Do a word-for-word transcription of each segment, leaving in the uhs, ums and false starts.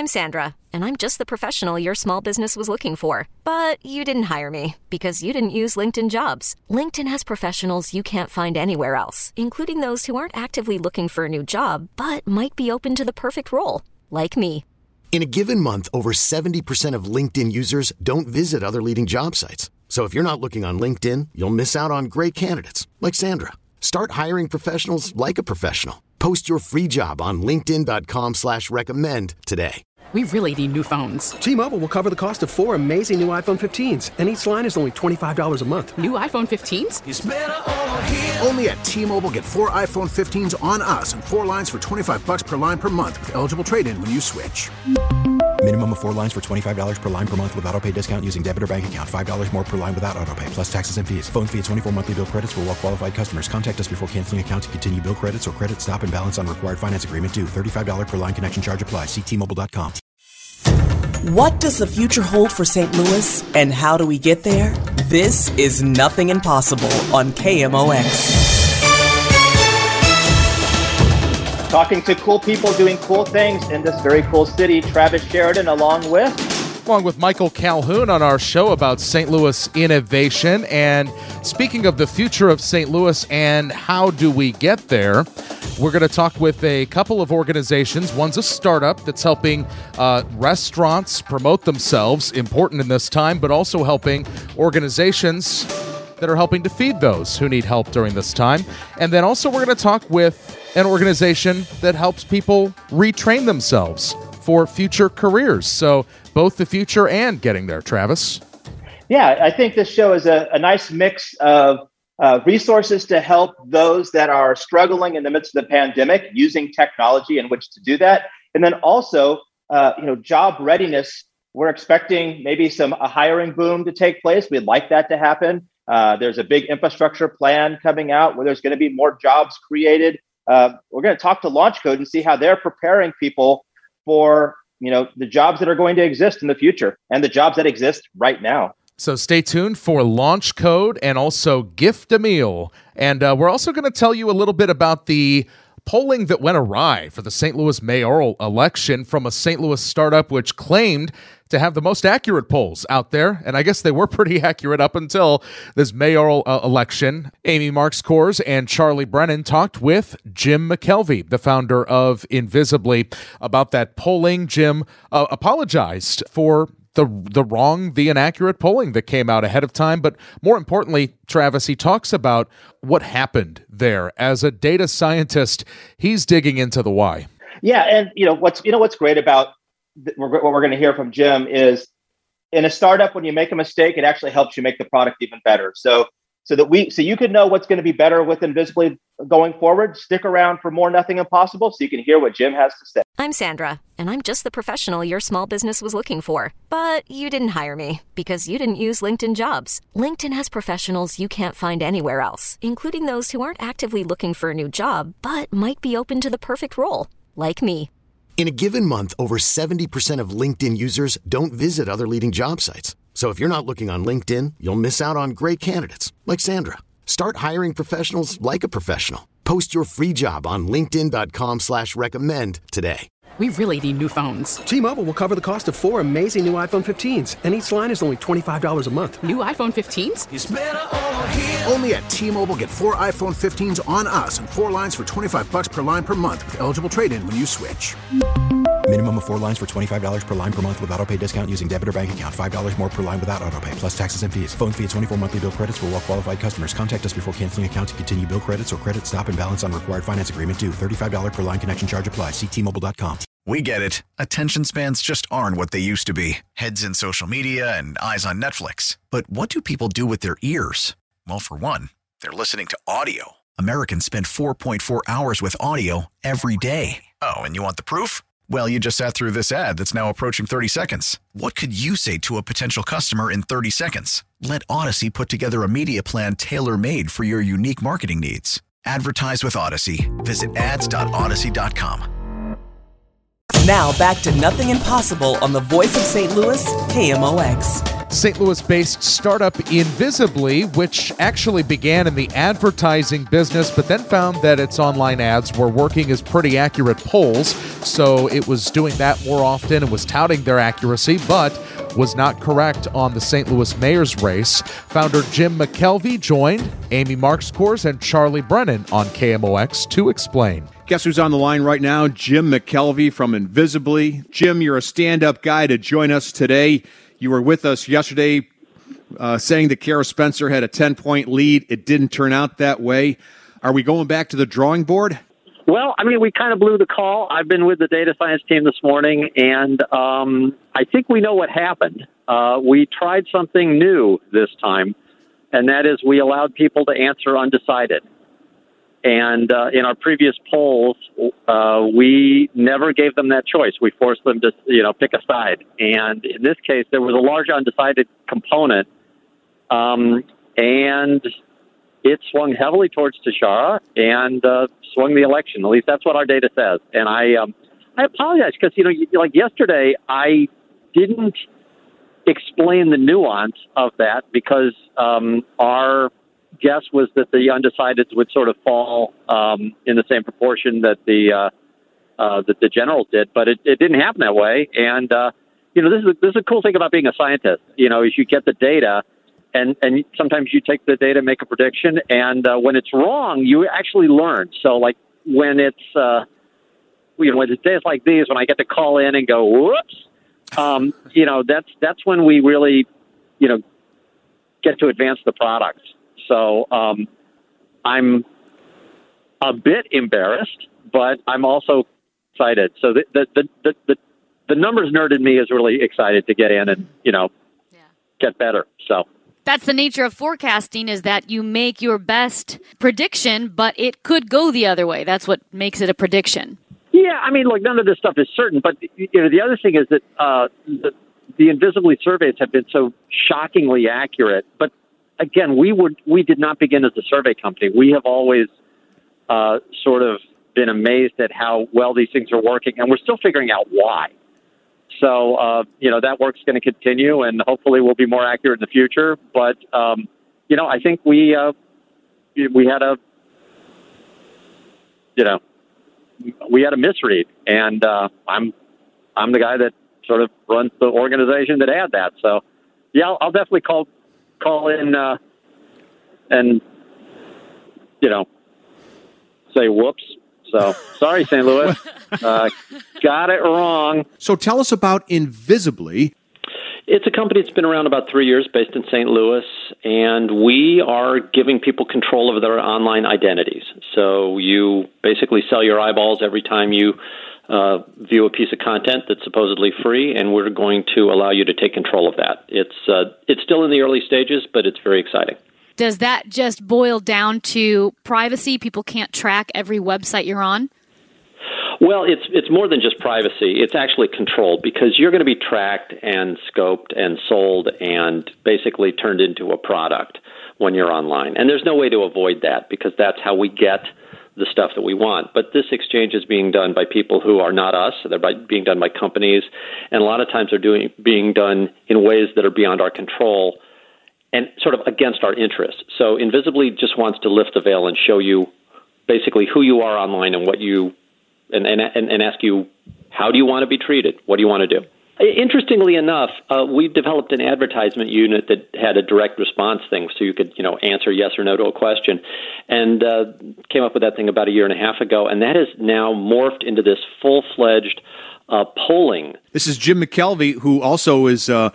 I'm Sandra, and I'm just the professional your small business was looking for. But you didn't hire me because you didn't use LinkedIn Jobs. LinkedIn has professionals you can't find anywhere else, including those who aren't actively looking for a new job, but might be open to the perfect role, like me. In a given month, over seventy percent of LinkedIn users don't visit other leading job sites. So if you're not looking on LinkedIn, you'll miss out on great candidates like Sandra. Start hiring professionals like a professional. Post your free job on linkedin dot com slash recommend today. We really need new phones. T-Mobile will cover the cost of four amazing new iPhone fifteens, and each line is only twenty-five dollars a month. New iPhone fifteens? It's better over here. Only at T-Mobile, get four iPhone fifteens on us and four lines for twenty-five dollars per line per month with eligible trade-in when you switch. Minimum of four lines for twenty-five dollars per line per month with autopay discount using debit or bank account. five dollars more per line without autopay, plus taxes and fees. Phone fee at twenty-four monthly bill credits for well-qualified customers. Contact us before canceling account to continue bill credits or credit stop and balance on required finance agreement due. thirty-five dollars per line connection charge applies. See T Mobile dot com. What does the future hold for Saint Louis, and how do we get there? This is Nothing Impossible on K M O X. Talking to cool people doing cool things in this very cool city, Travis Sheridan along with... Along with Michael Calhoun on our show about Saint Louis innovation. And speaking of the future of Saint Louis and how do we get there, we're going to talk with a couple of organizations. One's a startup that's helping uh, restaurants promote themselves, important in this time, but also helping organizations that are helping to feed those who need help during this time. And then also we're going to talk with an organization that helps people retrain themselves for future careers. So both the future and getting there, Travis. Yeah, I think this show is a, a nice mix of uh, resources to help those that are struggling in the midst of the pandemic, using technology in which to do that. And then also, uh, you know, job readiness. We're expecting maybe some a hiring boom to take place. We'd like that to happen. Uh, there's a big infrastructure plan coming out where there's going to be more jobs created. Uh, we're going to talk to LaunchCode and see how they're preparing people for, you know, the jobs that are going to exist in the future and the jobs that exist right now. So stay tuned for LaunchCode and also Gift a Meal. And uh, we're also going to tell you a little bit about the polling that went awry for the Saint Louis mayoral election from a Saint Louis startup which claimed to have the most accurate polls out there. And I guess they were pretty accurate up until this mayoral uh, election. Amy Marks Kors and Charlie Brennan talked with Jim McKelvey, the founder of Invisibly, about that polling. Jim uh, apologized for the the wrong, the inaccurate polling that came out ahead of time. But more importantly, Travis, he talks about what happened there. As a data scientist, he's digging into the why. Yeah, and you know what's you know what's great about th- what we're going to hear from Jim is in a startup, when you make a mistake, it actually helps you make the product even better. So so that we so you can know what's going to be better with Invisibly going forward. Stick around for more Nothing Impossible so you can hear what Jim has to say. I'm Sandra, and I'm just the professional your small business was looking for. But you didn't hire me because you didn't use LinkedIn Jobs. LinkedIn has professionals you can't find anywhere else, including those who aren't actively looking for a new job, but might be open to the perfect role, like me. In a given month, over seventy percent of LinkedIn users don't visit other leading job sites. So if you're not looking on LinkedIn, you'll miss out on great candidates like Sandra. Start hiring professionals like a professional. Post your free job on linkedin dot com slash recommend today. We really need new phones. T-Mobile will cover the cost of four amazing new iPhone fifteens, and each line is only twenty-five dollars a month. New iPhone fifteens? It's better over here. Only at T-Mobile, get four iPhone fifteens on us and four lines for twenty-five dollars per line per month with eligible trade-in when you switch. Minimum of four lines for twenty-five dollars per line per month with autopay discount using debit or bank account. five dollars more per line without autopay, plus taxes and fees. Phone fee at twenty-four monthly bill credits for well-qualified customers. Contact us before canceling account to continue bill credits or credit stop and balance on required finance agreement due. thirty-five dollars per line connection charge applies. See T Mobile dot com. We get it. Attention spans just aren't what they used to be. Heads in social media and eyes on Netflix. But what do people do with their ears? Well, for one, they're listening to audio. Americans spend four point four hours with audio every day. Oh, and you want the proof? Well, you just sat through this ad that's now approaching thirty seconds. What could you say to a potential customer in thirty seconds? Let Odyssey put together a media plan tailor-made for your unique marketing needs. Advertise with Odyssey. Visit ads dot odyssey dot com. Now back to Nothing Impossible on the voice of Saint Louis, K M O X. Saint Louis-based startup Invisibly, which actually began in the advertising business, but then found that its online ads were working as pretty accurate polls, so it was doing that more often and was touting their accuracy, but was not correct on the Saint Louis mayor's race. Founder Jim McKelvey joined Amy Markscours and Charlie Brennan on K M O X to explain. Guess who's on the line right now? Jim McKelvey from Invisibly. Jim, you're a stand-up guy to join us today. You were with us yesterday uh, saying that Kara Spencer had a ten-point lead. It didn't turn out that way. Are we going back to the drawing board? Well, I mean, we kind of blew the call. I've been with the data science team this morning, and um, I think we know what happened. Uh, we tried something new this time, and that is we allowed people to answer undecided. And uh, in our previous polls, uh, we never gave them that choice. We forced them to, you know, pick a side. And in this case, there was a large undecided component, um, and it swung heavily towards Tashara and uh, swung the election. At least that's what our data says. And I, um, I apologize because, you know, like yesterday, I didn't explain the nuance of that because um, our guess was that the undecideds would sort of fall um, in the same proportion that the uh, uh, that the generals did, but it, it didn't happen that way. And uh, you know, this is a, this is a cool thing about being a scientist. You know, is you get the data. And and sometimes you take the data, make a prediction, and uh, when it's wrong, you actually learn. So, like when it's uh, you know, when it's days like these, when I get to call in and go, "Whoops," um, you know, that's that's when we really, you know, get to advance the products. So um, I'm a bit embarrassed, but I'm also excited. So the the the the, the, the numbers nerd in me is really excited to get in and you know yeah. get better. So. That's the nature of forecasting, is that you make your best prediction, but it could go the other way. That's what makes it a prediction. Yeah, I mean, look, none of this stuff is certain, but you know, the other thing is that uh, the, the Invisibly surveys have been so shockingly accurate. But again, we would we did not begin as a survey company. We have always uh, sort of been amazed at how well these things are working, and we're still figuring out why. So, uh, you know, that work's going to continue, and hopefully we'll be more accurate in the future. But, um, you know, I think we uh, we had a, you know, we had a misread. And uh, I'm I'm the guy that sort of runs the organization that had that. So, yeah, I'll, I'll definitely call call in uh, and, you know, say whoops. So, sorry, Saint Louis. Uh, got it wrong. So tell us about Invisibly. It's a company that's been around about three years, based in Saint Louis, and we are giving people control over their online identities. So you basically sell your eyeballs every time you uh, view a piece of content that's supposedly free, and we're going to allow you to take control of that. It's uh, it's still in the early stages, but it's very exciting. Does that just boil down to privacy? People can't track every website you're on? Well, it's it's more than just privacy. It's actually controlled, because you're going to be tracked and scoped and sold and basically turned into a product when you're online. And there's no way to avoid that, because that's how we get the stuff that we want. But this exchange is being done by people who are not us. They're by, being done by companies. And a lot of times they're doing being done in ways that are beyond our control and sort of against our interests. So Invisibly just wants to lift the veil and show you basically who you are online and what you, and, and, and ask you, how do you want to be treated? What do you want to do? Interestingly enough, uh, we developed an advertisement unit that had a direct response thing, so you could, you know, answer yes or no to a question, and uh, came up with that thing about a year and a half ago, and that has now morphed into this full-fledged uh, polling. This is Jim McKelvey, who also is uh,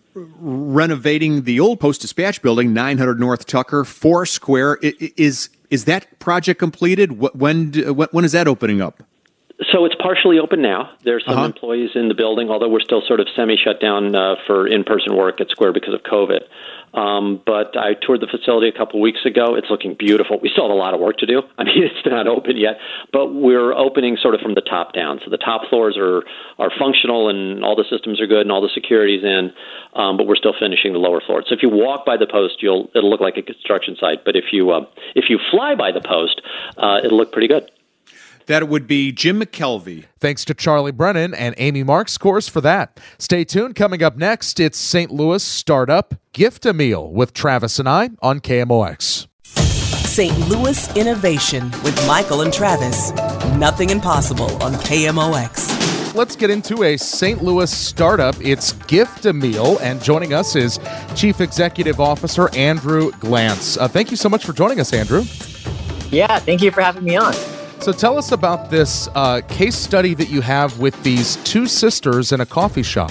renovating the old Post-Dispatch building, nine hundred North Tucker, Foursquare. Is is that project completed? When when is that opening up? So it's partially open now. There's some uh-huh. employees in the building, although we're still sort of semi-shut down uh, for in-person work at Square because of COVID. Um, but I toured the facility a couple weeks ago. It's looking beautiful. We still have a lot of work to do. I mean, it's not open yet, but we're opening sort of from the top down. So the top floors are, are functional and all the systems are good and all the security's in, um, but we're still finishing the lower floors. So if you walk by the post, you'll it'll look like a construction site. But if you uh, if you fly by the post, uh, it'll look pretty good. That would be Jim McKelvey. Thanks to Charlie Brennan and Amy Marks, course for that. Stay tuned. Coming up next, it's Saint Louis startup Gift-A-Meal with Travis and I on K M O X. Saint Louis Innovation with Michael and Travis. Nothing impossible on K M O X. Let's get into a Saint Louis startup. It's Gift-A-Meal, and joining us is Chief Executive Officer Andrew Glantz. Uh, thank you so much for joining us, Andrew. Yeah, thank you for having me on. So tell us about this uh, case study that you have with these two sisters in a coffee shop.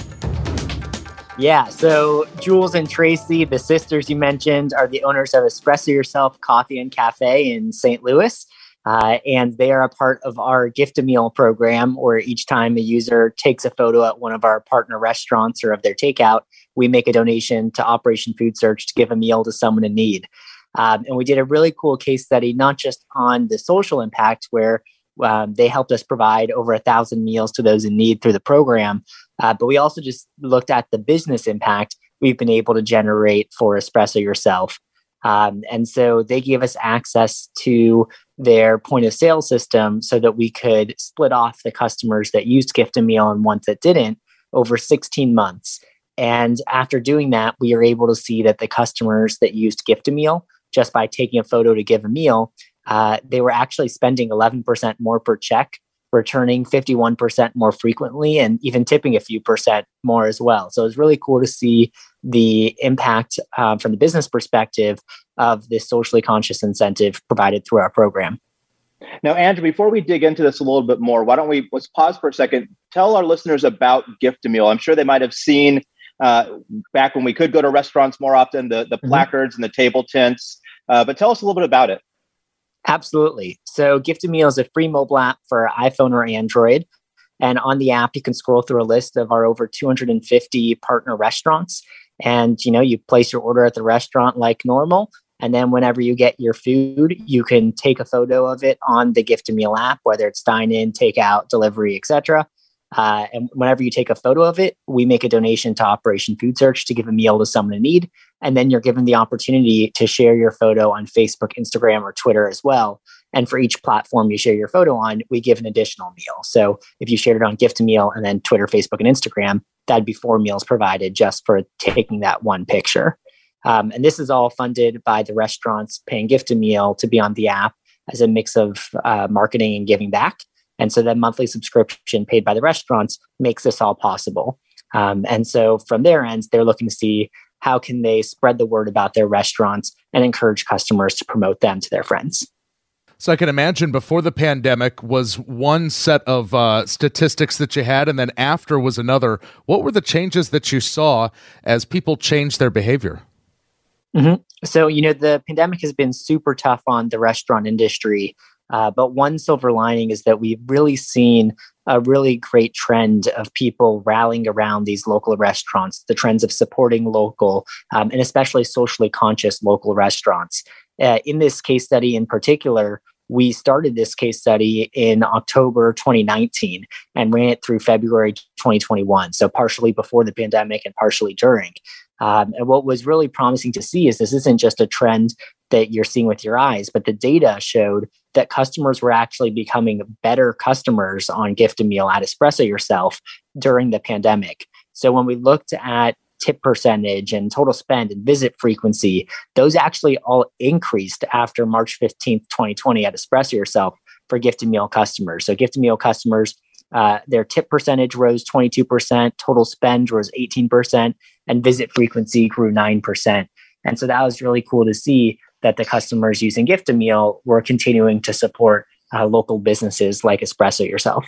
Yeah, so Jules and Tracy, the sisters you mentioned, are the owners of Espresso Yourself Coffee and Cafe in Saint Louis. Uh, and they are a part of our Gift-A-Meal program, where each time a user takes a photo at one of our partner restaurants or of their takeout, we make a donation to Operation Food Search to give a meal to someone in need. Um, and we did a really cool case study, not just on the social impact, where um, they helped us provide over a thousand meals to those in need through the program, uh, but we also just looked at the business impact we've been able to generate for Espresso Yourself. Um, and so they gave us access to their point of sale system so that we could split off the customers that used Gift-A-Meal and ones that didn't over sixteen months. And after doing that, we are able to see that the customers that used Gift-A-Meal, just by taking a photo to give a meal, uh, they were actually spending eleven percent more per check, returning fifty-one percent more frequently, and even tipping a few percent more as well. So it's really cool to see the impact um, from the business perspective of this socially conscious incentive provided through our program. Now, Andrew, before we dig into this a little bit more, why don't we let's pause for a second, tell our listeners about Gift-A-Meal. I'm sure they might have seen uh, back when we could go to restaurants more often, the, the mm-hmm. placards and the table tents, uh, but tell us a little bit about it. Absolutely. So Gift-A-Meal is a free mobile app for iPhone or Android. And on the app, you can scroll through a list of our over two hundred fifty partner restaurants. And, you know, you place your order at the restaurant like normal. And then whenever you get your food, you can take a photo of it on the Gift-A-Meal app, whether it's dine-in, takeout, delivery, et cetera. Uh, and whenever you take a photo of it, we make a donation to Operation Food Search to give a meal to someone in need. And then you're given the opportunity to share your photo on Facebook, Instagram, or Twitter as well. And for each platform you share your photo on, we give an additional meal. So if you shared it on Gift-A-Meal and then Twitter, Facebook, and Instagram, that'd be four meals provided just for taking that one picture. Um, and this is all funded by the restaurants paying Gift-A-Meal to be on the app as a mix of uh, marketing and giving back. And so that monthly subscription paid by the restaurants makes this all possible. Um, and so from their ends, they're looking to see how can they spread the word about their restaurants and encourage customers to promote them to their friends. So I can imagine before the pandemic was one set of uh, statistics that you had, and then after was another. What were the changes that you saw as people changed their behavior? Mm-hmm. So, you know, the pandemic has been super tough on the restaurant industry. Uh, but one silver lining is that we've really seen a really great trend of people rallying around these local restaurants, the trends of supporting local um, and especially socially conscious local restaurants. Uh, in this case study in particular, we started this case study in October twenty nineteen and ran it through February twenty twenty-one. So partially before the pandemic and partially during. Um, and what was really promising to see is this isn't just a trend that you're seeing with your eyes, but the data showed that customers were actually becoming better customers on Gift-A-Meal at Espresso Yourself during the pandemic. So when we looked at tip percentage and total spend and visit frequency, those actually all increased after March fifteenth, twenty twenty at Espresso Yourself for Gift-A-Meal customers. So Gift-A-Meal customers, uh, their tip percentage rose twenty-two percent, total spend rose eighteen percent, and visit frequency grew nine percent. And so that was really cool to see that the customers using Gift-A-Meal were continuing to support uh, local businesses like Espresso Yourself.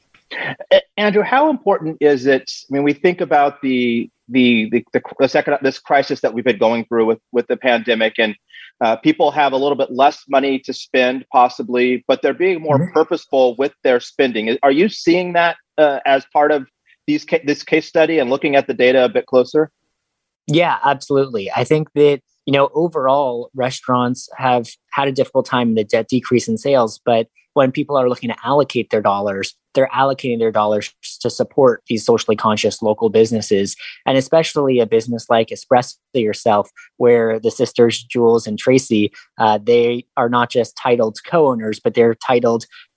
Andrew, how important is it? I mean, we think about the the the, the, the second this crisis that we've been going through with with the pandemic, and uh, people have a little bit less money to spend, possibly, but they're being more mm-hmm. purposeful with their spending. Are you seeing that uh, as part of these ca- this case study and looking at the data a bit closer? Yeah, absolutely. I think that, you know, overall, restaurants have had a difficult time in the debt decrease in sales, but when people are looking to allocate their dollars, they're allocating their dollars to support these socially conscious local businesses, and especially a business like Espresso Yourself, where the sisters Jules and Tracy, uh, they are not just titled co-owners, but they're titled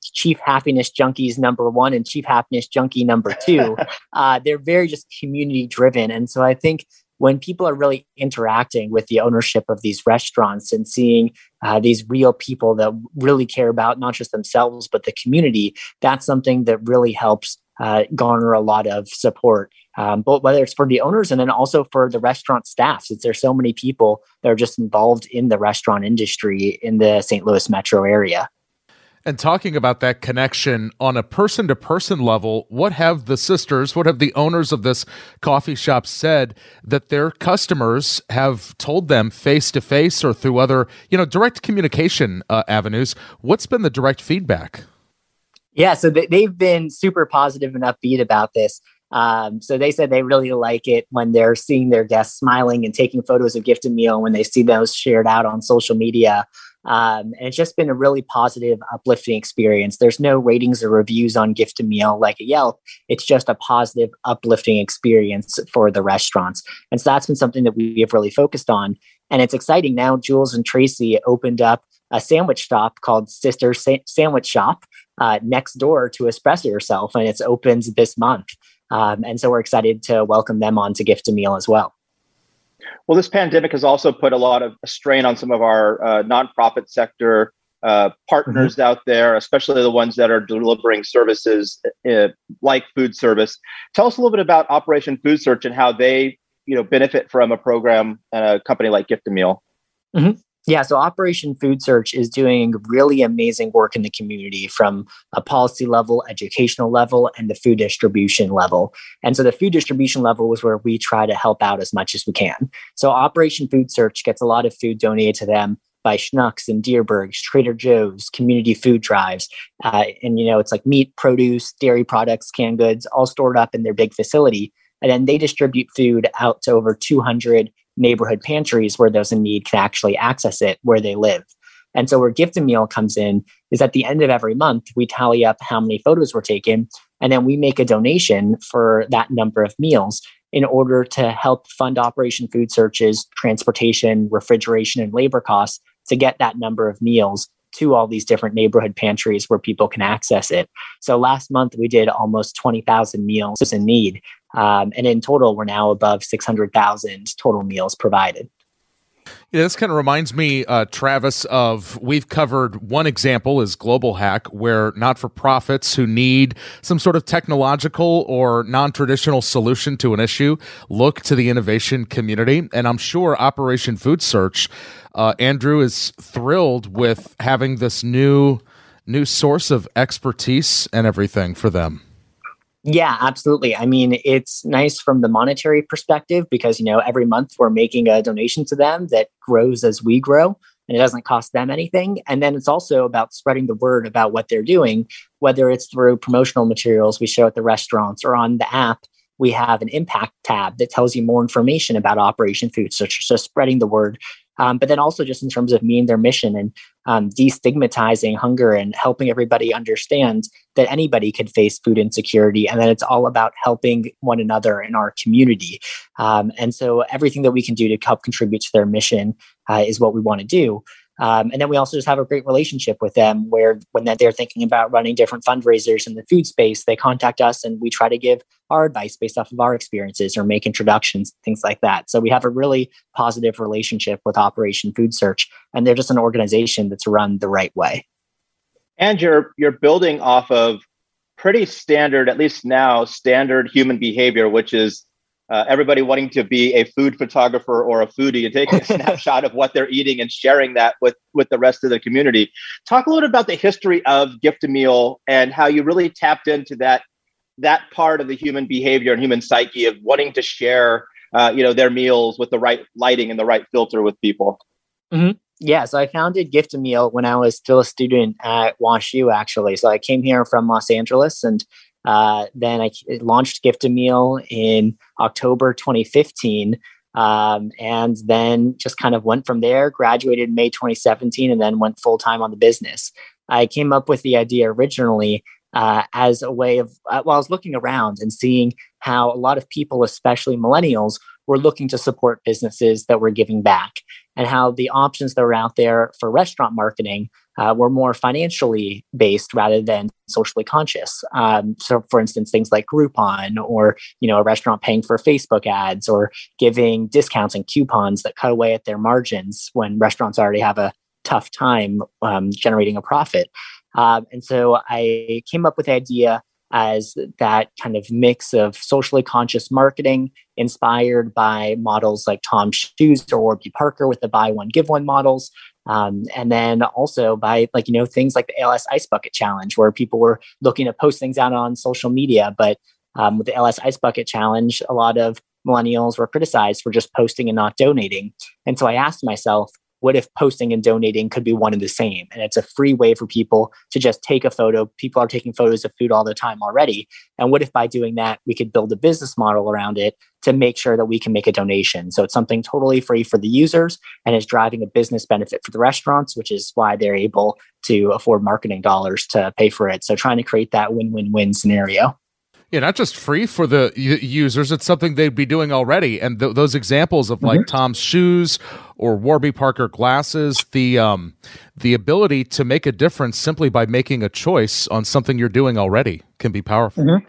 Chief Happiness Junkies number one and Chief Happiness Junkie number two. uh, they're very just community driven. And so I think when people are really interacting with the ownership of these restaurants and seeing uh, these real people that really care about not just themselves, but the community, that's something that really helps uh, garner a lot of support, um, but whether it's for the owners and then also for the restaurant staff, since there's so many people that are just involved in the restaurant industry in the Saint Louis metro area. And talking about that connection on a person-to-person level, what have the sisters, what have the owners of this coffee shop said that their customers have told them face-to-face or through other, you know, direct communication uh, avenues? What's been the direct feedback? Yeah, so th- they've been super positive and upbeat about this. Um, so they said they really like it when they're seeing their guests smiling and taking photos of Gift a Meal when they see those shared out on social media. Um, and it's just been a really positive, uplifting experience. There's no ratings or reviews on Gift a Meal like a Yelp. It's just a positive, uplifting experience for the restaurants. And so that's been something that we have really focused on. And it's exciting now. Jules and Tracy opened up a sandwich shop called Sister Sa- Sandwich Shop uh, next door to Espresso Yourself, and it's opened this month. Um, and so we're excited to welcome them on to Gift a Meal as well. Well, this pandemic has also put a lot of strain on some of our uh, nonprofit sector uh, partners mm-hmm. out there, especially the ones that are delivering services uh, like food service. Tell us a little bit about Operation Food Search and how they, you know, benefit from a program and a company like Gift a Meal. Mm-hmm. Yeah, so Operation Food Search is doing really amazing work in the community from a policy level, educational level, and the food distribution level. And so the food distribution level is where we try to help out as much as we can. So Operation Food Search gets a lot of food donated to them by Schnucks and Deerbergs, Trader Joe's, community food drives. Uh, and, you know, it's like meat, produce, dairy products, canned goods, all stored up in their big facility. And then they distribute food out to over two hundred neighborhood pantries where those in need can actually access it where they live. And so where Gift a Meal comes in is at the end of every month, we tally up how many photos were taken, and then we make a donation for that number of meals in order to help fund Operation Food Search's transportation, refrigeration, and labor costs to get that number of meals to all these different neighborhood pantries where people can access it. So last month, we did almost twenty thousand meals in need. Um, and in total, we're now above six hundred thousand total meals provided. Yeah, this kind of reminds me, uh, Travis, of we've covered one example is Global Hack, where not-for-profits who need some sort of technological or non-traditional solution to an issue look to the innovation community. And I'm sure Operation Food Search, uh, Andrew, is thrilled with having this new new source of expertise and everything for them. Yeah, absolutely. I mean, it's nice from the monetary perspective because, you know, every month we're making a donation to them that grows as we grow and it doesn't cost them anything. And then it's also about spreading the word about what they're doing, whether it's through promotional materials we show at the restaurants or on the app. We have an impact tab that tells you more information about Operation Food Search, so spreading the word. Um, but then also just in terms of meeting their mission and um, destigmatizing hunger and helping everybody understand that anybody could face food insecurity and that it's all about helping one another in our community. Um, and so everything that we can do to help contribute to their mission uh, is what we want to do. Um, and then we also just have a great relationship with them where when they're thinking about running different fundraisers in the food space, they contact us and we try to give our advice based off of our experiences or make introductions, things like that. So we have a really positive relationship with Operation Food Search, and they're just an organization that's run the right way. And you're you're building off of pretty standard, at least now, standard human behavior, which is Uh, everybody wanting to be a food photographer or a foodie and taking a snapshot of what they're eating and sharing that with, with the rest of the community. Talk a little about the history of Gift a Meal and how you really tapped into that that part of the human behavior and human psyche of wanting to share uh, you know, their meals with the right lighting and the right filter with people. Mm-hmm. Yeah, so I founded Gift a Meal when I was still a student at WashU, actually. So I came here from Los Angeles and Uh, then I launched Gift a Meal in October twenty fifteen, um, and then just kind of went from there, graduated May twenty seventeen, and then went full-time on the business. I came up with the idea originally uh, as a way of, uh, well, I was looking around and seeing how a lot of people, especially millennials, were looking to support businesses that were giving back, and how the options that were out there for restaurant marketing uh, were more financially based rather than socially conscious. Um, so, for instance, things like Groupon, or you know, a restaurant paying for Facebook ads, or giving discounts and coupons that cut away at their margins when restaurants already have a tough time um, generating a profit. Um, and so I came up with the idea as that kind of mix of socially conscious marketing inspired by models like Tom's Shoes or Warby Parker with the buy one, give one models. Um, and then also by like, you know, things like the A L S Ice Bucket Challenge, where people were looking to post things out on social media. But um, with the A L S Ice Bucket Challenge, a lot of millennials were criticized for just posting and not donating. And so I asked myself, what if posting and donating could be one and the same? And it's a free way for people to just take a photo. People are taking photos of food all the time already. And what if by doing that, we could build a business model around it to make sure that we can make a donation? So it's something totally free for the users and is driving a business benefit for the restaurants, which is why they're able to afford marketing dollars to pay for it. So trying to create that win-win-win scenario. Yeah, not just free for the u- users, it's something they'd be doing already. And th- those examples of like mm-hmm. Tom's Shoes or Warby Parker glasses, the um, the ability to make a difference simply by making a choice on something you're doing already can be powerful. Mm-hmm.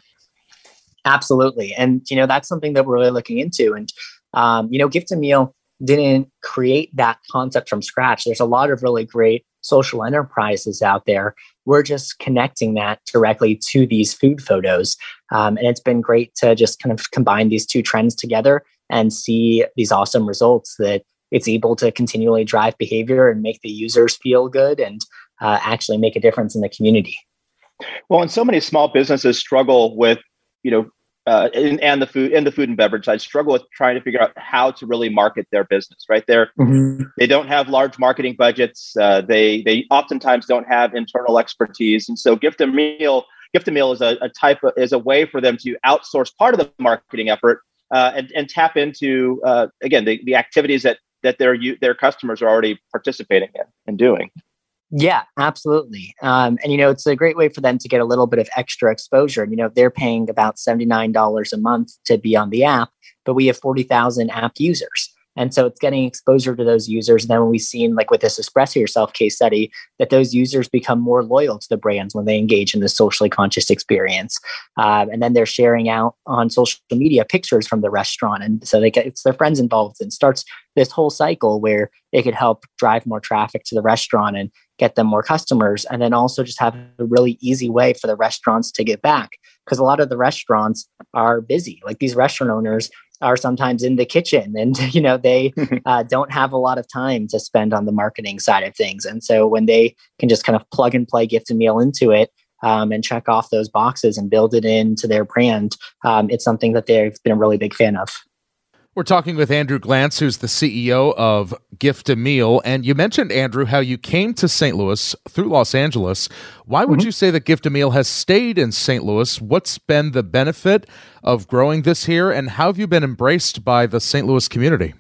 Absolutely. And, you know, that's something that we're really looking into. And, um, you know, Gift a Meal didn't create that concept from scratch. There's a lot of really great social enterprises out there. We're just connecting that directly to these food photos. Um, and it's been great to just kind of combine these two trends together and see these awesome results that it's able to continually drive behavior and make the users feel good and uh, actually make a difference in the community. Well, and so many small businesses struggle with, you know, uh, in, and the food and the food and beverage side struggle with trying to figure out how to really market their business. Right, they're mm-hmm. they don't have large marketing budgets. Uh, they they oftentimes don't have internal expertise, and so Gift a Meal Gift a Meal is a, a type of, is a way for them to outsource part of the marketing effort uh, and and tap into uh, again the, the activities that that their their customers are already participating in and doing. Yeah, absolutely. Um, and, you know, it's a great way for them to get a little bit of extra exposure. You know, they're paying about seventy-nine dollars a month to be on the app, but we have forty thousand app users. And so it's getting exposure to those users. And then when we've seen, like with this Espresso Yourself case study, that those users become more loyal to the brands when they engage in the socially conscious experience. Um, and then they're sharing out on social media pictures from the restaurant. And so they get, it's their friends involved, and starts this whole cycle where it could help drive more traffic to the restaurant and get them more customers. And then also just have a really easy way for the restaurants to get back. Because a lot of the restaurants are busy. Like these restaurant owners are sometimes in the kitchen, and you know they uh, don't have a lot of time to spend on the marketing side of things. And so when they can just kind of plug and play Gift a Meal into it um, and check off those boxes and build it into their brand, um, it's something that they've been a really big fan of. We're talking with Andrew Glantz, who's the C E O of Gift a Meal. And you mentioned, Andrew, how you came to Saint Louis through Los Angeles. Why would mm-hmm. you say that Gift a Meal has stayed in Saint Louis? What's been the benefit of growing this here? And how have you been embraced by the Saint Louis community?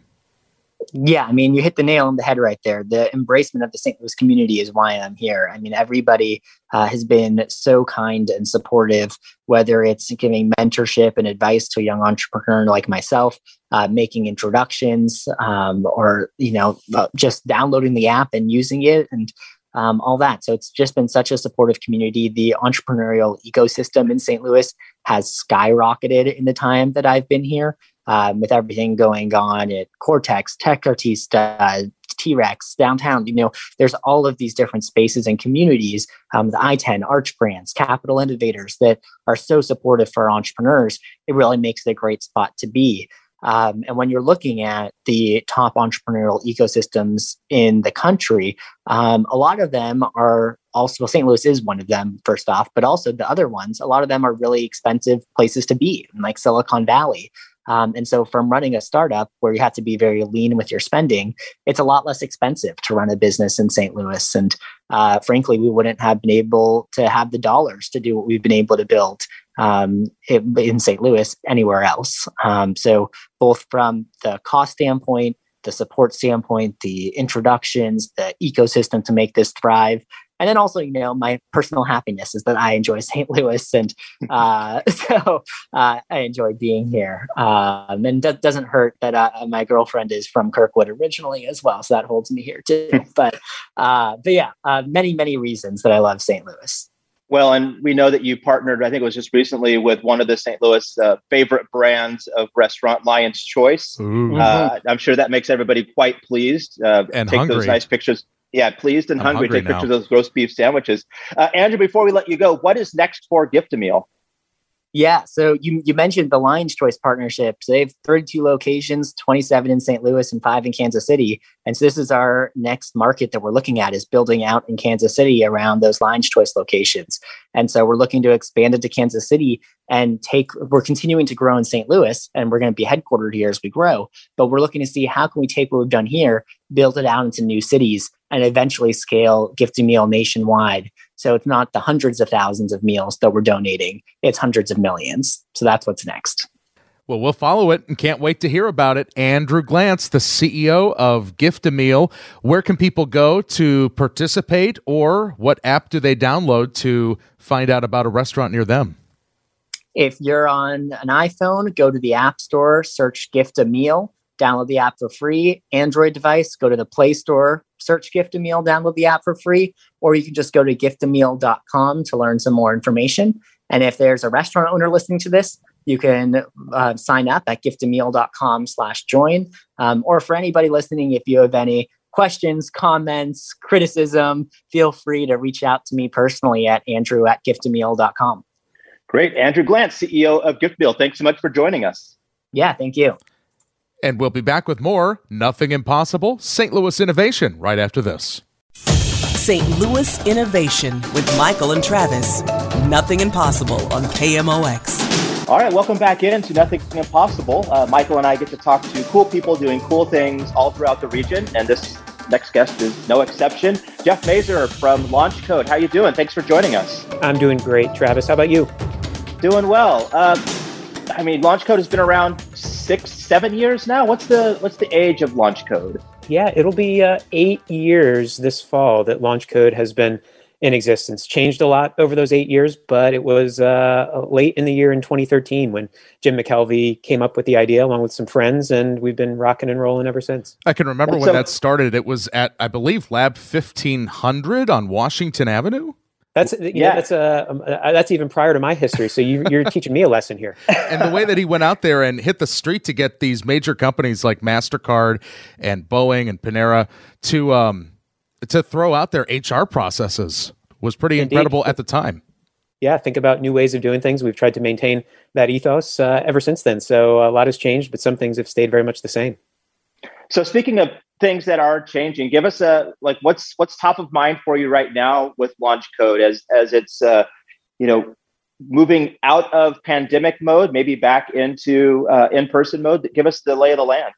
Yeah, I mean, you hit the nail on the head right there. The embracement of the Saint Louis community is why I'm here. I mean, everybody uh, has been so kind and supportive, whether it's giving mentorship and advice to a young entrepreneur like myself, uh, making introductions, um, or, you know, uh, just downloading the app and using it and um, all that. So it's just been such a supportive community. The entrepreneurial ecosystem in Saint Louis has skyrocketed in the time that I've been here. Um, with everything going on at Cortex, Tech Artista, T-Rex, downtown, you know, there's all of these different spaces and communities, um, the I ten, Arch Brands, Capital Innovators that are so supportive for entrepreneurs. It really makes it a great spot to be. Um, and when you're looking at the top entrepreneurial ecosystems in the country, um, a lot of them are also, well, Saint Louis is one of them, first off, but also the other ones, a lot of them are really expensive places to be, like Silicon Valley. Um, and so from running a startup where you have to be very lean with your spending, it's a lot less expensive to run a business in Saint Louis. And uh, frankly, we wouldn't have been able to have the dollars to do what we've been able to build um, in Saint Louis anywhere else. Um, so both from the cost standpoint, the support standpoint, the introductions, the ecosystem to make this thrive, And then also, you know, my personal happiness is that I enjoy Saint Louis. And uh, so uh, I enjoy being here. Um, and it doesn't hurt that uh, my girlfriend is from Kirkwood originally as well. So that holds me here too. but, uh, but yeah, uh, many, many reasons that I love Saint Louis. Well, and we know that you partnered, I think it was just recently, with one of the Saint Louis uh, favorite brands of restaurant, Lion's Choice. Uh, I'm sure that makes everybody quite pleased. Uh, and take hungry. those nice pictures. Yeah, pleased and I'm hungry. hungry Take now. pictures of those roast beef sandwiches. Uh, Andrew, before we let you go, what is next for Gift-A-Meal? Yeah, so you you mentioned the Lion's Choice partnership. So they have thirty-two locations, twenty-seven in Saint Louis and five in Kansas City. And so this is our next market that we're looking at, is building out in Kansas City around those Lion's Choice locations. And so we're looking to expand it to Kansas City and take, we're continuing to grow in Saint Louis, and we're going to be headquartered here as we grow. But we're looking to see how can we take what we've done here, build it out into new cities, and eventually scale Gift-A-Meal nationwide. So it's not the hundreds of thousands of meals that we're donating, it's hundreds of millions. So that's what's next. Well, we'll follow it and can't wait to hear about it. Andrew Glantz, the C E O of Gift-A-Meal. Where can people go to participate, or what app do they download to find out about a restaurant near them? If you're on an iPhone, go to the App Store, search Gift-A-Meal, download the app for free. Android device, go to the Play Store, search Gift-A-Meal, download the app for free. Or you can just go to gift a meal dot com to learn some more information. And if there's a restaurant owner listening to this, you can uh, sign up at gift a meal dot com slash join. Um, or for anybody listening, if you have any questions, comments, criticism, feel free to reach out to me personally at andrew at gift a meal dot com. Great. Andrew Glantz, C E O of Gift-A-Meal. Thanks so much for joining us. Yeah, thank you. And we'll be back with more Nothing Impossible Saint Louis Innovation right after this. Saint Louis Innovation with Michael and Travis. Nothing Impossible on K M O X. All right, welcome back into Nothing Impossible. Uh, Michael and I get to talk to cool people doing cool things all throughout the region, and this next guest is no exception. Jeff Mazer from LaunchCode. How you doing? Thanks for joining us. I'm doing great, Travis. How about you? Doing well. Uh, I mean, LaunchCode has been around six, seven years now. What's the what's the age of LaunchCode? Yeah, it'll be uh, eight years this fall that LaunchCode has been in existence. Changed a lot over those eight years, but it was uh, late in the year in twenty thirteen when Jim McKelvey came up with the idea along with some friends, and we've been rocking and rolling ever since. I can remember And when so- that started. It was at, I believe, Lab fifteen hundred on Washington Avenue. That's you Yeah. know, that's uh, um, uh, that's even prior to my history. So you, you're teaching me a lesson here. And the way that he went out there and hit the street to get these major companies like MasterCard and Boeing and Panera to um, to throw out their H R processes was pretty Indeed. incredible at the time. Yeah, think about new ways of doing things. We've tried to maintain that ethos uh, ever since then. So a lot has changed, but some things have stayed very much the same. So speaking of things that are changing, give us a like what's what's top of mind for you right now with LaunchCode as as it's uh, you know moving out of pandemic mode, maybe back into uh, in-person mode. Give us the lay of the land.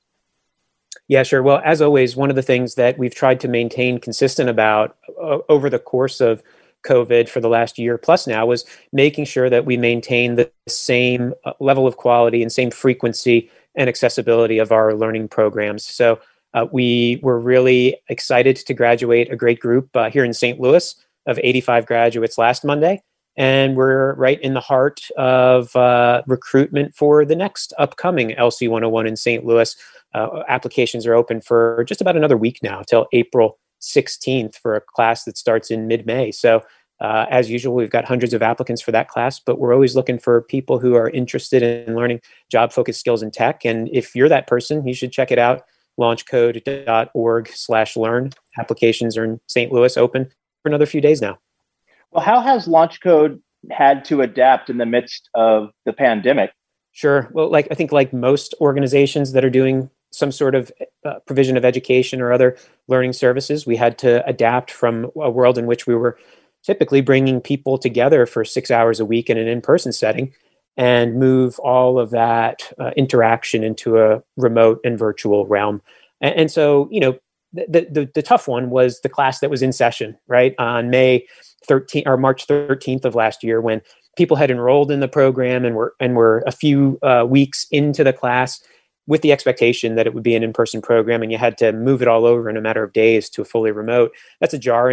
Yeah, sure. Well, as always, one of the things that we've tried to maintain consistent about uh, over the course of COVID for the last year plus now was making sure that we maintain the same uh, level of quality and same frequency and accessibility of our learning programs. So uh, we were really excited to graduate a great group uh, here in Saint Louis of eighty-five graduates last Monday. And we're right in the heart of uh, recruitment for the next upcoming L C one oh one in Saint Louis. Uh, applications are open for just about another week now, till April sixteenth for a class that starts in mid-May. So uh, as usual, we've got hundreds of applicants for that class, but we're always looking for people who are interested in learning job-focused skills in tech. And if you're that person, you should check it out, launchcode dot org slash learn. Applications are in Saint Louis, open for another few days now. Well, how has LaunchCode had to adapt in the midst of the pandemic? Sure. Well, like I think like most organizations that are doing some sort of uh, provision of education or other learning services, we had to adapt from a world in which we were typically bringing people together for six hours a week in an in-person setting and move all of that uh, interaction into a remote and virtual realm. And, and so, you know, the, the the tough one was the class that was in session, right, on May thirteenth or March thirteenth of last year, when people had enrolled in the program and were and were a few uh, weeks into the class with the expectation that it would be an in-person program, and you had to move it all over in a matter of days to a fully remote. That's a jarring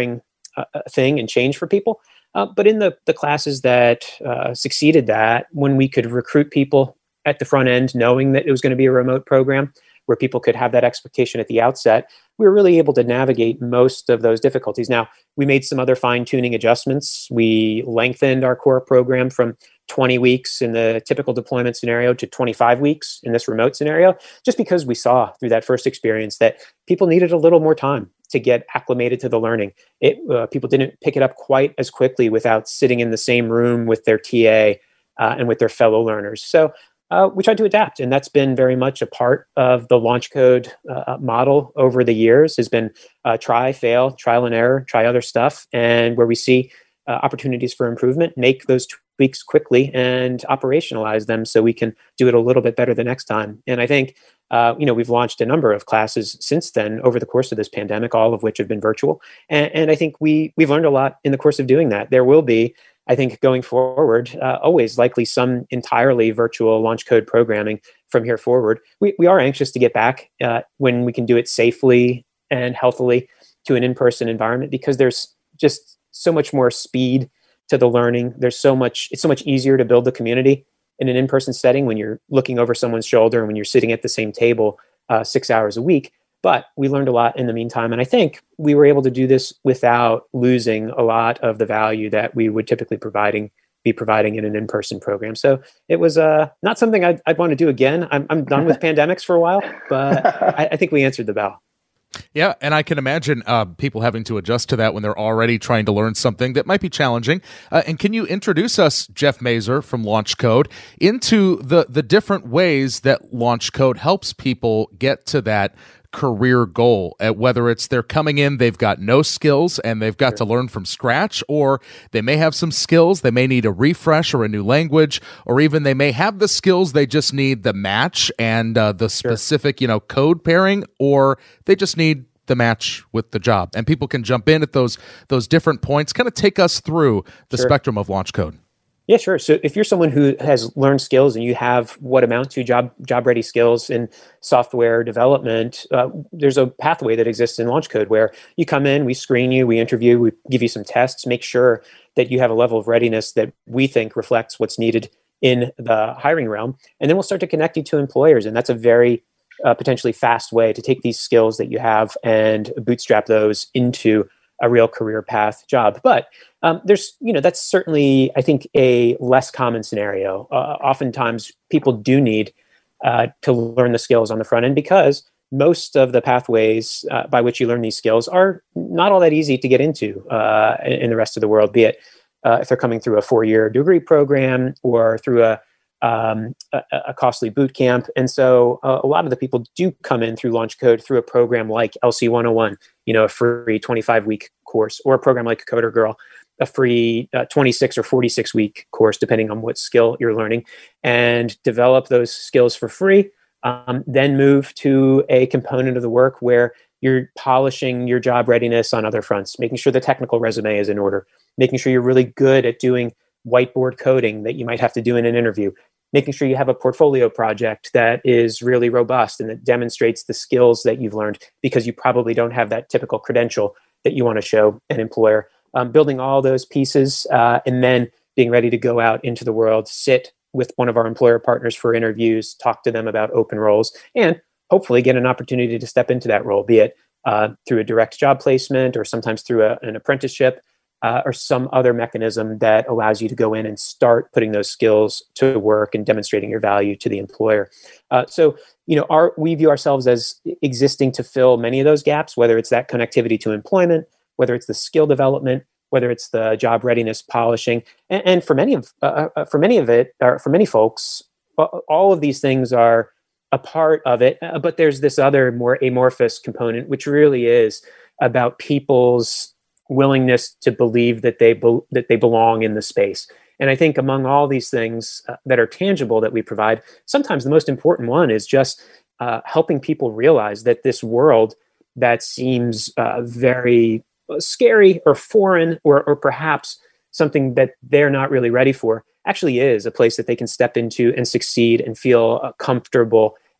a, a thing and change for people. Uh, but in the, the classes that uh, succeeded that, when we could recruit people at the front end, knowing that it was going to be a remote program where people could have that expectation at the outset, we were really able to navigate most of those difficulties. Now, we made some other fine-tuning adjustments. We lengthened our core program from twenty weeks in the typical deployment scenario to twenty-five weeks in this remote scenario, just because we saw through that first experience that people needed a little more time to get acclimated to the learning. It, uh, people didn't pick it up quite as quickly without sitting in the same room with their T A uh, and with their fellow learners. So uh, we tried to adapt, and that's been very much a part of the LaunchCode uh, model over the years, has been uh, try, fail, trial and error, try other stuff, and where we see uh, opportunities for improvement, make those tweaks quickly and operationalize them so we can do it a little bit better the next time. And I think Uh, you know, we've launched a number of classes since then over the course of this pandemic, all of which have been virtual. And, and I think we, we've learned a lot in the course of doing that. There will be, I think, going forward, uh, always likely some entirely virtual LaunchCode programming from here forward. We, we are anxious to get back uh, when we can do it safely and healthily to an in-person environment, because there's just so much more speed to the learning. There's so much, it's so much easier to build the community in an in-person setting when you're looking over someone's shoulder and when you're sitting at the same table uh, six hours a week. But we learned a lot in the meantime. And I think we were able to do this without losing a lot of the value that we would typically providing be providing in an in-person program. So it was uh, not something I'd, I'd want to do again. I'm, I'm done with pandemics for a while, but I, I think we answered the bell. Yeah, and I can imagine uh, people having to adjust to that when they're already trying to learn something that might be challenging. Uh, and can you introduce us, Jeff Mazer from LaunchCode, into the, the different ways that LaunchCode helps people get to that career goal, uh, whether it's they're coming in, they've got no skills and they've got sure. to learn from scratch, or they may have some skills, they may need a refresh or a new language, or even they may have the skills, they just need the match and uh, the specific, sure. you know, code pairing, or they just need the match with the job. And people can jump in at those those different points. Kind of take us through the sure. spectrum of LaunchCode. Yeah, sure. So if you're someone who has learned skills and you have what amount to job job ready skills in software development, uh, there's a pathway that exists in LaunchCode where you come in, we screen you, we interview, we give you some tests, make sure that you have a level of readiness that we think reflects what's needed in the hiring realm. And then we'll start to connect you to employers. And that's a very uh, potentially fast way to take these skills that you have and bootstrap those into a real career path job. But um, there's, you know, that's certainly, I think, a less common scenario. Uh, oftentimes people do need uh, to learn the skills on the front end, because most of the pathways uh, by which you learn these skills are not all that easy to get into uh, in the rest of the world, be it uh, if they're coming through a four-year degree program or through a Um, a, a costly boot camp. And so uh, a lot of the people do come in through LaunchCode through a program like L C one oh one, you know, a free twenty-five week course, or a program like Coder Girl, a free uh, twenty-six or forty-six week course, depending on what skill you're learning, and develop those skills for free. Um, then move to a component of the work where you're polishing your job readiness on other fronts, making sure the technical resume is in order, making sure you're really good at doing whiteboard coding that you might have to do in an interview, making sure you have a portfolio project that is really robust and that demonstrates the skills that you've learned, because you probably don't have that typical credential that you want to show an employer. Um, building all those pieces uh, and then being ready to go out into the world, sit with one of our employer partners for interviews, talk to them about open roles, and hopefully get an opportunity to step into that role, be it uh, through a direct job placement or sometimes through a, an apprenticeship. Uh, or some other mechanism that allows you to go in and start putting those skills to work and demonstrating your value to the employer. Uh, so, you know, our, we view ourselves as existing to fill many of those gaps, whether it's that connectivity to employment, whether it's the skill development, whether it's the job readiness polishing, and, and for many of uh, uh, for many of it, or for many folks, all of these things are a part of it. Uh, but there's this other more amorphous component, which really is about people's willingness to believe that they be, that they belong in the space. And I think among all these things uh, that are tangible that we provide, sometimes the most important one is just uh, helping people realize that this world that seems uh, very scary or foreign, or, or perhaps something that they're not really ready for, actually is a place that they can step into and succeed and feel uh, comfortable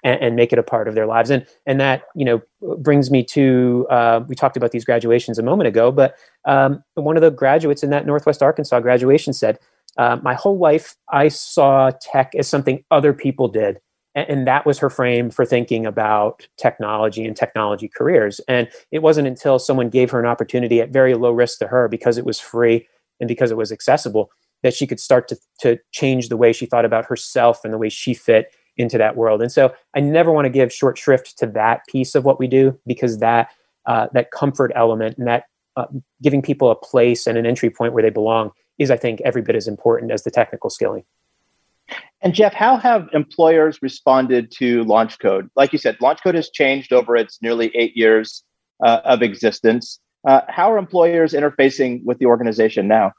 and, and make it a part of their lives. And and that, you know, brings me to, uh, we talked about these graduations a moment ago, but um, one of the graduates in that Northwest Arkansas graduation said, uh, my whole life, I saw tech as something other people did. And, and that was her frame for thinking about technology and technology careers. And it wasn't until someone gave her an opportunity at very low risk to her, because it was free and because it was accessible, that she could start to, to change the way she thought about herself and the way she fit into that world. And so I never want to give short shrift to that piece of what we do, because that uh, that comfort element and that uh, giving people a place and an entry point where they belong is, I think, every bit as important as the technical skilling. And Jeff, how have employers responded to LaunchCode? Like you said, LaunchCode has changed over its nearly eight years uh, of existence. Uh, how are employers interfacing with the organization now?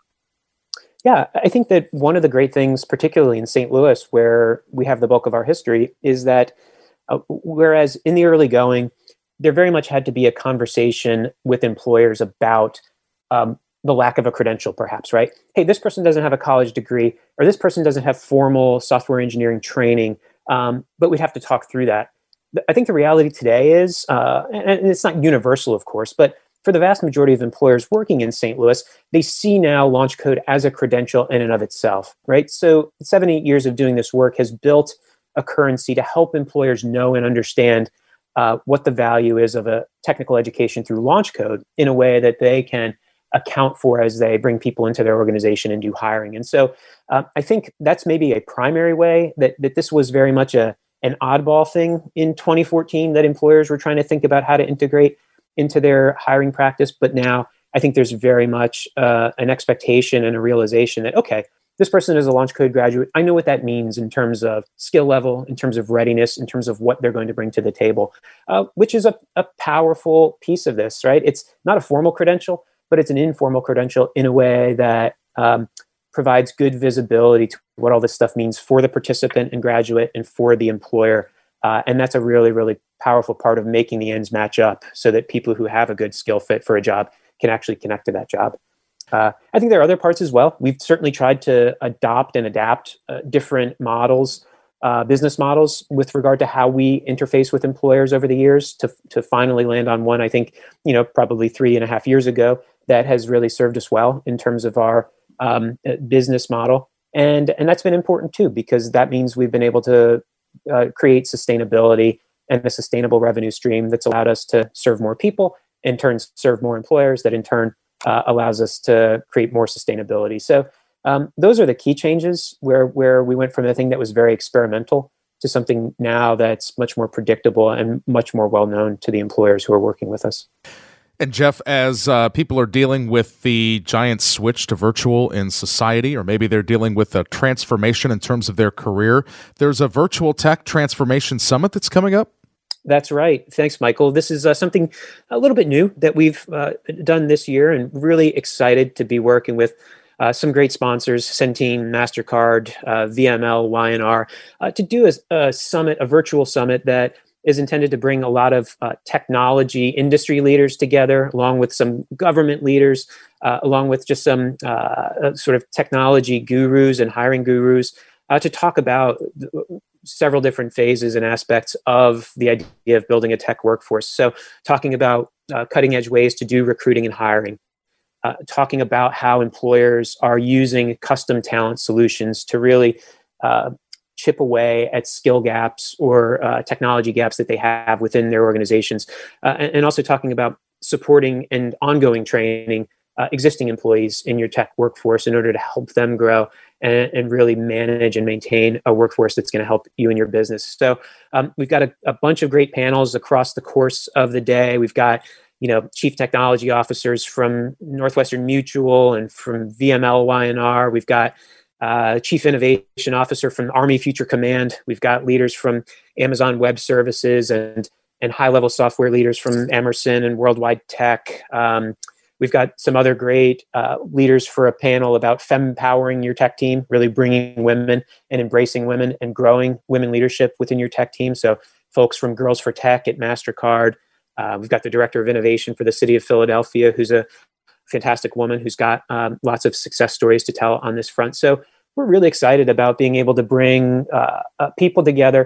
Yeah, I think that one of the great things, particularly in Saint Louis, where we have the bulk of our history, is that uh, whereas in the early going, there very much had to be a conversation with employers about um, the lack of a credential, perhaps, right? Hey, this person doesn't have a college degree, or this person doesn't have formal software engineering training, um, but we'd have to talk through that. I think the reality today is, uh, and it's not universal, of course, but for the vast majority of employers working in Saint Louis, they see now LaunchCode as a credential in and of itself, right? So seven, eight years of doing this work has built a currency to help employers know and understand uh, what the value is of a technical education through LaunchCode in a way that they can account for as they bring people into their organization and do hiring. And so uh, I think that's maybe a primary way that, that this was very much a an oddball thing in twenty fourteen, that employers were trying to think about how to integrate into their hiring practice. But now I think there's very much uh, an expectation and a realization that, okay, this person is a LaunchCode graduate. I know what that means in terms of skill level, in terms of readiness, in terms of what they're going to bring to the table, uh, which is a, a powerful piece of this, right? It's not a formal credential, but it's an informal credential in a way that um, provides good visibility to what all this stuff means for the participant and graduate and for the employer. Uh, and that's a really, really powerful part of making the ends match up so that people who have a good skill fit for a job can actually connect to that job. Uh, I think there are other parts as well. We've certainly tried to adopt and adapt uh, different models, uh, business models with regard to how we interface with employers over the years to, to finally land on one, I think, you know, probably three and a half years ago that has really served us well in terms of our um, business model. And, and that's been important too, because that means we've been able to Uh, create sustainability and a sustainable revenue stream that's allowed us to serve more people, in turn serve more employers, that in turn uh, allows us to create more sustainability. So um, those are the key changes where where we went from a thing that was very experimental to something now that's much more predictable and much more well-known to the employers who are working with us. And Jeff, as uh, people are dealing with the giant switch to virtual in society, or maybe they're dealing with a transformation in terms of their career, there's a Virtual Tech Transformation Summit that's coming up? That's right. Thanks, Michael. This is uh, something a little bit new that we've uh, done this year, and really excited to be working with uh, some great sponsors, Centene, MasterCard, uh, V M L, Y N R, uh, to do a, a summit, a virtual summit that is intended to bring a lot of uh, technology industry leaders together, along with some government leaders, uh, along with just some uh, sort of technology gurus and hiring gurus, uh, to talk about several different phases and aspects of the idea of building a tech workforce. So talking about uh, cutting edge ways to do recruiting and hiring, uh, talking about how employers are using custom talent solutions to really uh, chip away at skill gaps or uh, technology gaps that they have within their organizations, uh, and, and also talking about supporting and ongoing training uh, existing employees in your tech workforce in order to help them grow and, and really manage and maintain a workforce that's going to help you and your business. So um, we've got a, a bunch of great panels across the course of the day. We've got, you know, chief technology officers from Northwestern Mutual and from V M L Y N R. We've got Uh, Chief Innovation Officer from Army Future Command. We've got leaders from Amazon Web Services and and high-level software leaders from Emerson and Worldwide Tech. Um, we've got some other great uh, leaders for a panel about fempowering your tech team, really bringing women and embracing women and growing women leadership within your tech team. So folks from Girls for Tech at MasterCard. Uh, we've got the Director of Innovation for the City of Philadelphia, who's a fantastic woman who's got um, lots of success stories to tell on this front. So we're really excited about being able to bring uh, uh, people together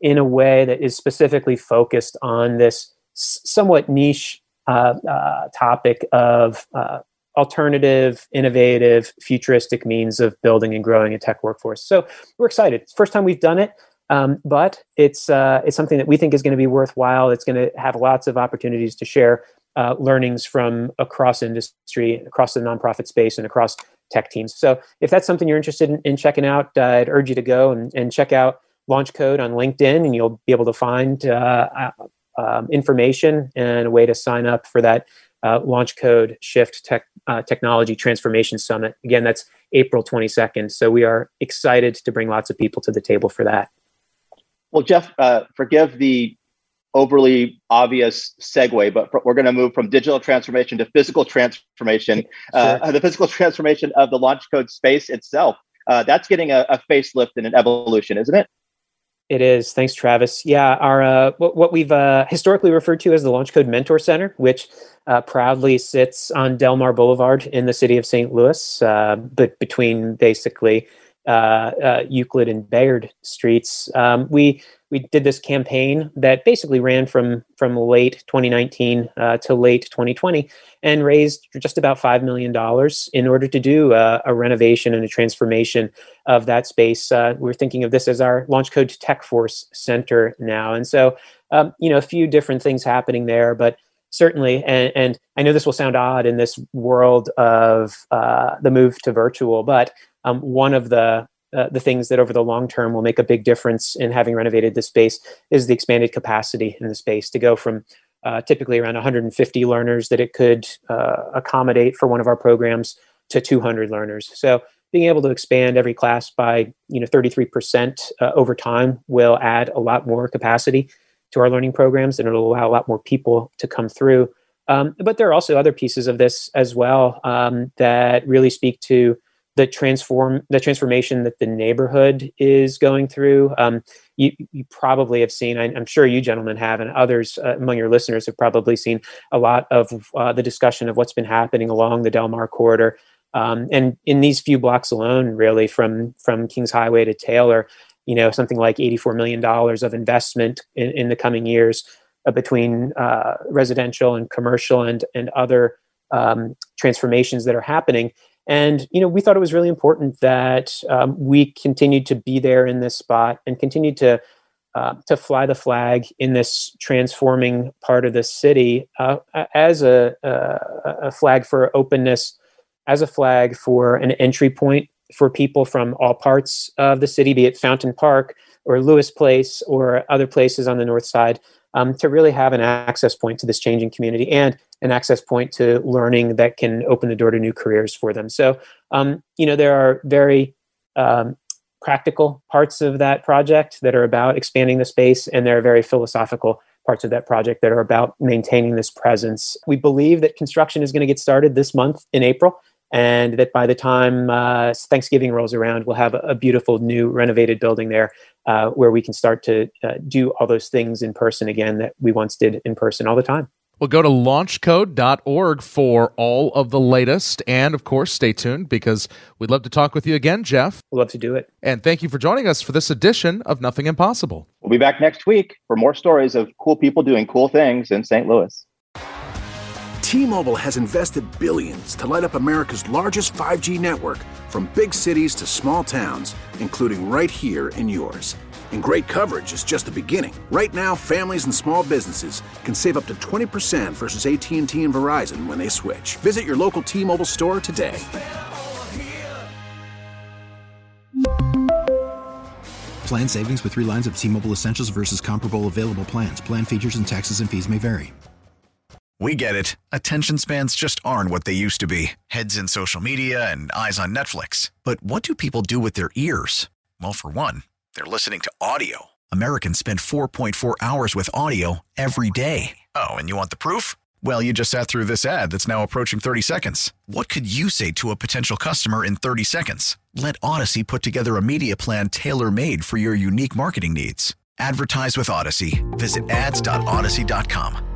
in a way that is specifically focused on this s- somewhat niche uh, uh, topic of uh, alternative, innovative, futuristic means of building and growing a tech workforce. So we're excited. It's the first time we've done it, um, but it's uh, it's something that we think is going to be worthwhile. It's going to have lots of opportunities to share uh, learnings from across industry, across the nonprofit space, and across tech teams. So if that's something you're interested in, in checking out, uh, I'd urge you to go and, and check out Launch Code on LinkedIn, and you'll be able to find uh, um, information and a way to sign up for that uh, Launch Code Shift Tech uh, Technology Transformation Summit. Again, that's April twenty-second. So we are excited to bring lots of people to the table for that. Well, Jeff, uh, forgive the overly obvious segue, but we're going to move from digital transformation to physical transformation. Uh, sure. The physical transformation of the Launch Code space itself. Uh, that's getting a, a facelift and an evolution, isn't it? It is. Thanks, Travis. Yeah, our uh, what, what we've uh, historically referred to as the Launch Code Mentor Center, which uh, proudly sits on Del Mar Boulevard in the city of Saint Louis, uh, but between basically uh, uh, Euclid and Bayard streets. Um, we we did this campaign that basically ran from from late twenty nineteen uh, to late twenty twenty and raised just about five million dollars in order to do uh, a renovation and a transformation of that space. Uh, we're thinking of this as our Launch Code Tech Force Center now. And so, um, you know, a few different things happening there, but certainly, and, and I know this will sound odd in this world of uh, the move to virtual, but um, one of the Uh, the things that over the long term will make a big difference in having renovated the space is the expanded capacity in the space to go from uh, typically around one hundred fifty learners that it could uh, accommodate for one of our programs to two hundred learners. So being able to expand every class by you know thirty-three percent uh, over time will add a lot more capacity to our learning programs, and it'll allow a lot more people to come through. Um, but there are also other pieces of this as well um, that really speak to the transform the transformation that the neighborhood is going through. Um, you, you probably have seen, I, I'm sure you gentlemen have, and others uh, among your listeners have probably seen a lot of uh, the discussion of what's been happening along the Del Mar corridor. Um, and in these few blocks alone, really, from, from Kings Highway to Taylor, you know, something like eighty-four million dollars of investment in, in the coming years uh, between uh, residential and commercial and, and other um, transformations that are happening. And, you know, we thought it was really important that um, we continued to be there in this spot and continued to uh, to fly the flag in this transforming part of the city uh, as a, a, a flag for openness, as a flag for an entry point for people from all parts of the city, be it Fountain Park or Lewis Place or other places on the north side, um, to really have an access point to this changing community and an access point to learning that can open the door to new careers for them. So, um, you know, there are very um, practical parts of that project that are about expanding the space, and there are very philosophical parts of that project that are about maintaining this presence. We believe that construction is going to get started this month in April, and that by the time uh, Thanksgiving rolls around, we'll have a, a beautiful new renovated building there uh, where we can start to uh, do all those things in person again that we once did in person all the time. Well, go to launch code dot org for all of the latest. And, of course, stay tuned because we'd love to talk with you again, Jeff. We'd love to do it. And thank you for joining us for this edition of Nothing Impossible. We'll be back next week for more stories of cool people doing cool things in Saint Louis. T-Mobile has invested billions to light up America's largest five G network, from big cities to small towns, including right here in yours. And great coverage is just the beginning. Right now, families and small businesses can save up to twenty percent versus A T and T and Verizon when they switch. Visit your local T-Mobile store today. Plan savings with three lines of T-Mobile Essentials versus comparable available plans. Plan features and taxes and fees may vary. We get it. Attention spans just aren't what they used to be. Heads in social media and eyes on Netflix. But what do people do with their ears? Well, for one, they're listening to audio. Americans spend four point four hours with audio every day. Oh, and you want the proof? Well, you just sat through this ad that's now approaching thirty seconds. What could you say to a potential customer in thirty seconds? Let Odyssey put together a media plan tailor-made for your unique marketing needs. Advertise with Odyssey. Visit ads dot odyssey dot com.